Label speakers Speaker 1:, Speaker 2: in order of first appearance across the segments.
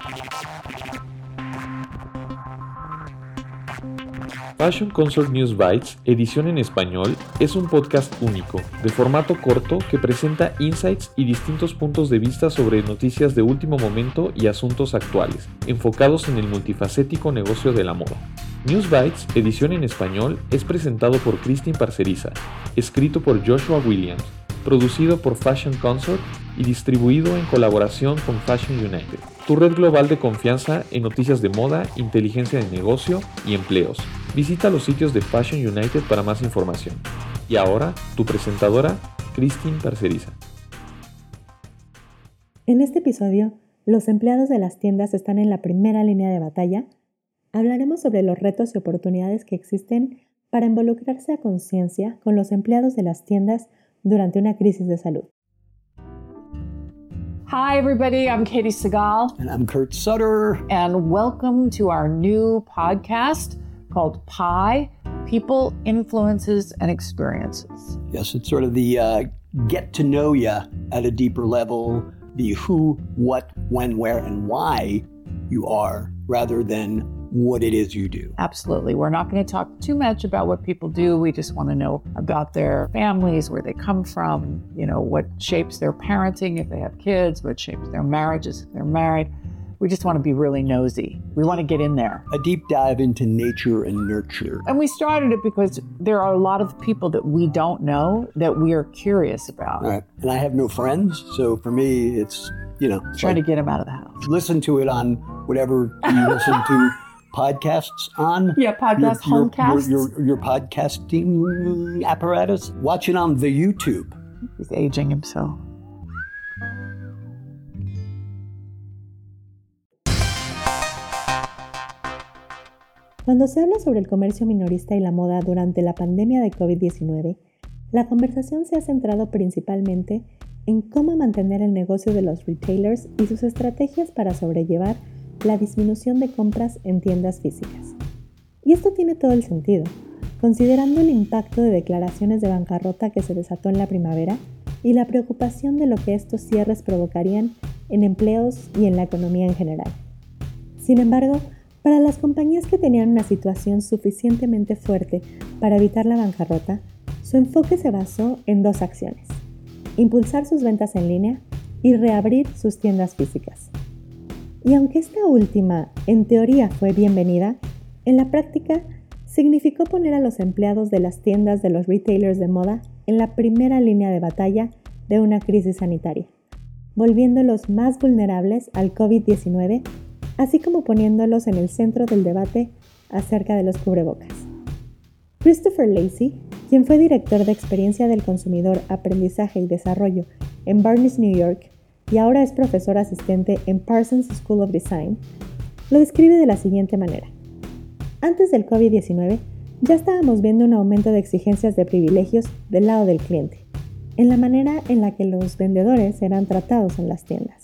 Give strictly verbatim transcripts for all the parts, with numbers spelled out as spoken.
Speaker 1: Fashion Consort News Bites, edición en español, es un podcast único, de formato corto que presenta insights y distintos puntos de vista sobre noticias de último momento y asuntos actuales, enfocados en el multifacético negocio de la moda. News Bites, edición en español, es presentado por Christine Parceriza, escrito por Joshua Williams, producido por Fashion Consort y distribuido en colaboración con Fashion United, tu red global de confianza en noticias de moda, inteligencia de negocio y empleos. Visita los sitios de Fashion United para más información. Y ahora, tu presentadora, Christine Parceriza.
Speaker 2: En este episodio, los empleados de las tiendas están en la primera línea de batalla. Hablaremos sobre los retos y oportunidades que existen para involucrarse a conciencia con los empleados de las tiendas durante una crisis de salud.
Speaker 3: Hi, everybody. I'm Katie Segal.
Speaker 4: And I'm Kurt Sutter.
Speaker 3: And welcome to our new podcast called Pi, People, Influences, and Experiences.
Speaker 4: Yes, it's sort of the uh, get to know you at a deeper level, the who, what, when, where, and why you are, rather than what it is you do.
Speaker 3: Absolutely. We're not going to talk too much about what people do. We just want to know about their families, where they come from, you know, what shapes their parenting if they have kids, what shapes their marriages if they're married. We just want to be really nosy. We want to get in there.
Speaker 4: A deep dive into nature and nurture.
Speaker 3: And we started it because there are a lot of people that we don't know that we are curious about.
Speaker 4: All right. And I have no friends, so for me, it's, you know.
Speaker 3: Trying
Speaker 4: like,
Speaker 3: to get them out of the house.
Speaker 4: Listen to it on whatever you listen to podcasts on.
Speaker 3: Yeah, podcast,
Speaker 4: your, your,
Speaker 3: homecasts.
Speaker 4: Your, your, your podcasting apparatus. Watch it on the YouTube.
Speaker 3: He's aging himself.
Speaker 2: Cuando se habla sobre el comercio minorista y la moda durante la pandemia de covid diecinueve, la conversación se ha centrado principalmente en cómo mantener el negocio de los retailers y sus estrategias para sobrellevar la disminución de compras en tiendas físicas. Y esto tiene todo el sentido, considerando el impacto de declaraciones de bancarrota que se desató en la primavera y la preocupación de lo que estos cierres provocarían en empleos y en la economía en general. Sin embargo, para las compañías que tenían una situación suficientemente fuerte para evitar la bancarrota, su enfoque se basó en dos acciones: impulsar sus ventas en línea y reabrir sus tiendas físicas. Y aunque esta última, en teoría, fue bienvenida, en la práctica significó poner a los empleados de las tiendas de los retailers de moda en la primera línea de batalla de una crisis sanitaria, volviéndolos más vulnerables al covid diecinueve, así como poniéndolos en el centro del debate acerca de los cubrebocas. Christopher Lacey, quien fue director de experiencia del consumidor, aprendizaje y desarrollo en Barnes, New York, y ahora es profesor asistente en Parsons School of Design, lo describe de la siguiente manera. Antes del covid diecinueve, ya estábamos viendo un aumento de exigencias de privilegios del lado del cliente, en la manera en la que los vendedores eran tratados en las tiendas.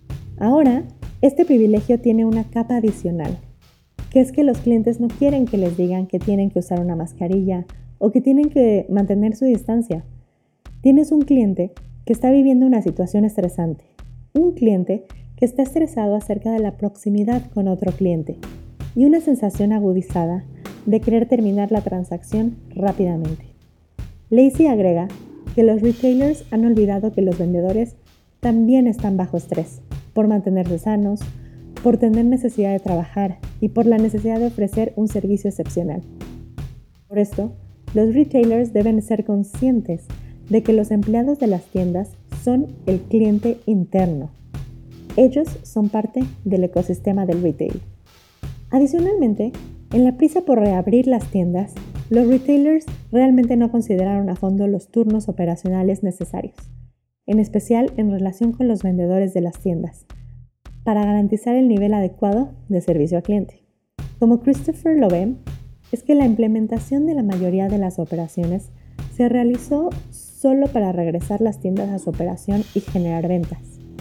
Speaker 2: Ahora, este privilegio tiene una capa adicional, que es que los clientes no quieren que les digan que tienen que usar una mascarilla o que tienen que mantener su distancia. Tienes un cliente que está viviendo una situación estresante, un cliente que está estresado acerca de la proximidad con otro cliente y una sensación agudizada de querer terminar la transacción rápidamente. Lacey agrega que los retailers han olvidado que los vendedores también están bajo estrés, por mantenerse sanos, por tener necesidad de trabajar y por la necesidad de ofrecer un servicio excepcional. Por esto, los retailers deben ser conscientes de que los empleados de las tiendas son el cliente interno. Ellos son parte del ecosistema del retail. Adicionalmente, en la prisa por reabrir las tiendas, los retailers realmente no consideraron a fondo los turnos operacionales necesarios, en especial en relación con los vendedores de las tiendas, para garantizar el nivel adecuado de servicio al cliente. Como Christopher lo ve, es que la implementación de la mayoría de las operaciones se realizó solo para regresar las tiendas a su operación y generar ventas.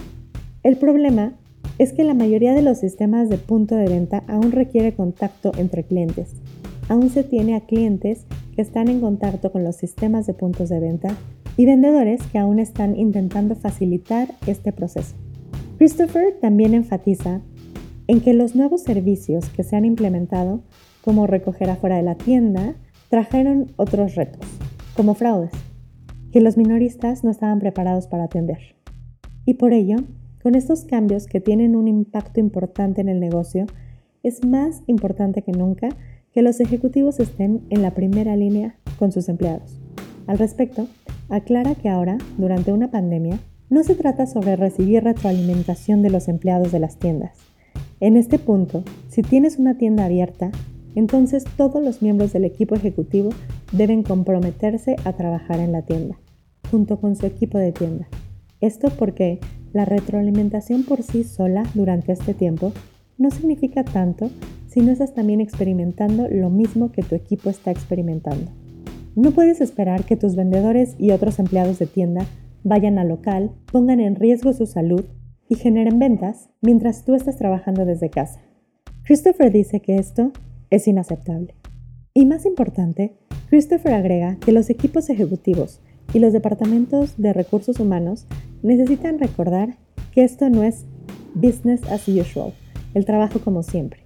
Speaker 2: El problema es que la mayoría de los sistemas de punto de venta aún requiere contacto entre clientes. Aún se tiene a clientes que están en contacto con los sistemas de puntos de venta y vendedores que aún están intentando facilitar este proceso. Christopher también enfatiza en que los nuevos servicios que se han implementado, como recoger afuera de la tienda, trajeron otros retos, como fraudes, que los minoristas no estaban preparados para atender. Y por ello, con estos cambios que tienen un impacto importante en el negocio, es más importante que nunca que los ejecutivos estén en la primera línea con sus empleados. Al respecto, aclara que ahora, durante una pandemia, no se trata sobre recibir retroalimentación de los empleados de las tiendas. En este punto, si tienes una tienda abierta, entonces todos los miembros del equipo ejecutivo deben comprometerse a trabajar en la tienda, junto con su equipo de tienda. Esto porque la retroalimentación por sí sola durante este tiempo no significa tanto si no estás también experimentando lo mismo que tu equipo está experimentando. No puedes esperar que tus vendedores y otros empleados de tienda vayan al local, pongan en riesgo su salud y generen ventas mientras tú estás trabajando desde casa. Christopher dice que esto es inaceptable. Y más importante, Christopher agrega que los equipos ejecutivos y los departamentos de recursos humanos necesitan recordar que esto no es business as usual, el trabajo como siempre,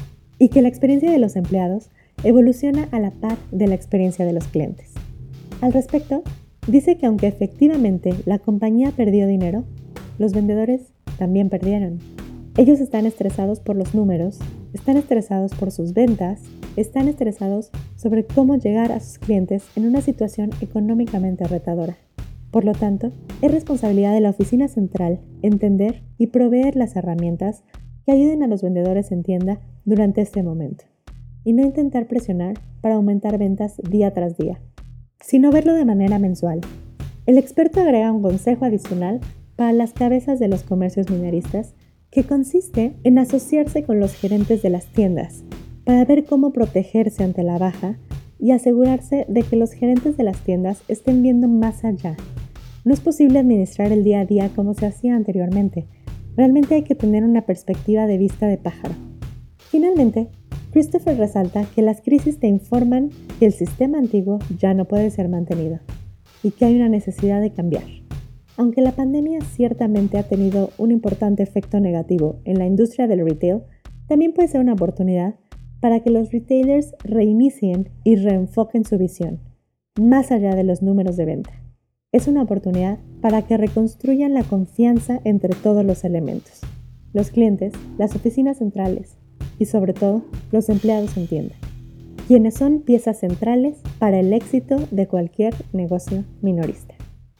Speaker 2: y que la experiencia de los empleados evoluciona a la par de la experiencia de los clientes. Al respecto, dice que aunque efectivamente la compañía perdió dinero, los vendedores también perdieron. Ellos están estresados por los números, están estresados por sus ventas, están estresados sobre cómo llegar a sus clientes en una situación económicamente retadora. Por lo tanto, es responsabilidad de la oficina central entender y proveer las herramientas que ayuden a los vendedores en tienda durante este momento, y no intentar presionar para aumentar ventas día tras día, sino verlo de manera mensual. El experto agrega un consejo adicional para las cabezas de los comercios minoristas que consiste en asociarse con los gerentes de las tiendas para ver cómo protegerse ante la baja y asegurarse de que los gerentes de las tiendas estén viendo más allá. No es posible administrar el día a día como se hacía anteriormente. Realmente hay que tener una perspectiva de vista de pájaro. Finalmente, Christopher resalta que las crisis te informan que el sistema antiguo ya no puede ser mantenido y que hay una necesidad de cambiar. Aunque la pandemia ciertamente ha tenido un importante efecto negativo en la industria del retail, también puede ser una oportunidad para que los retailers reinicien y reenfoquen su visión, más allá de los números de venta. Es una oportunidad para que reconstruyan la confianza entre todos los elementos, los clientes, las oficinas centrales y sobre todo los empleados en tienda, quienes son piezas centrales para el éxito de cualquier negocio minorista.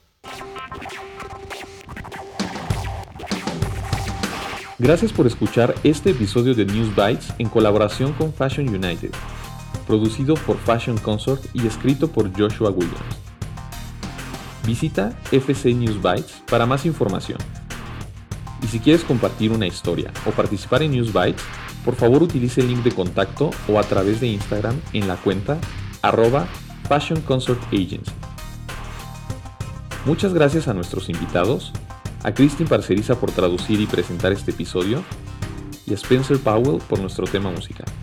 Speaker 1: Gracias por escuchar este episodio de News Bites en colaboración con Fashion United, producido por Fashion Consort y escrito por Joshua Williams. Visita F C News Bites para más información. Y si quieres compartir una historia o participar en News Bites, por favor utilice el link de contacto o a través de Instagram en la cuenta arroba Fashion Consort Agency. Muchas gracias a nuestros invitados, a Kristin Parceriza por traducir y presentar este episodio, y a Spencer Powell por nuestro tema musical.